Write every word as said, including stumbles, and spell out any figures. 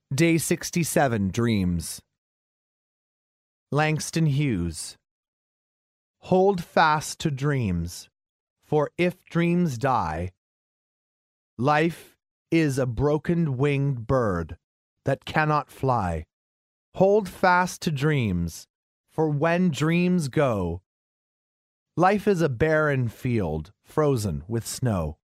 Day sixty-seven, Dreams. Langston Hughes. Hold fast to dreams, for if dreams die, life is a broken-winged bird that cannot fly. Hold fast to dreams, for when dreams go, life is a barren field frozen with snow.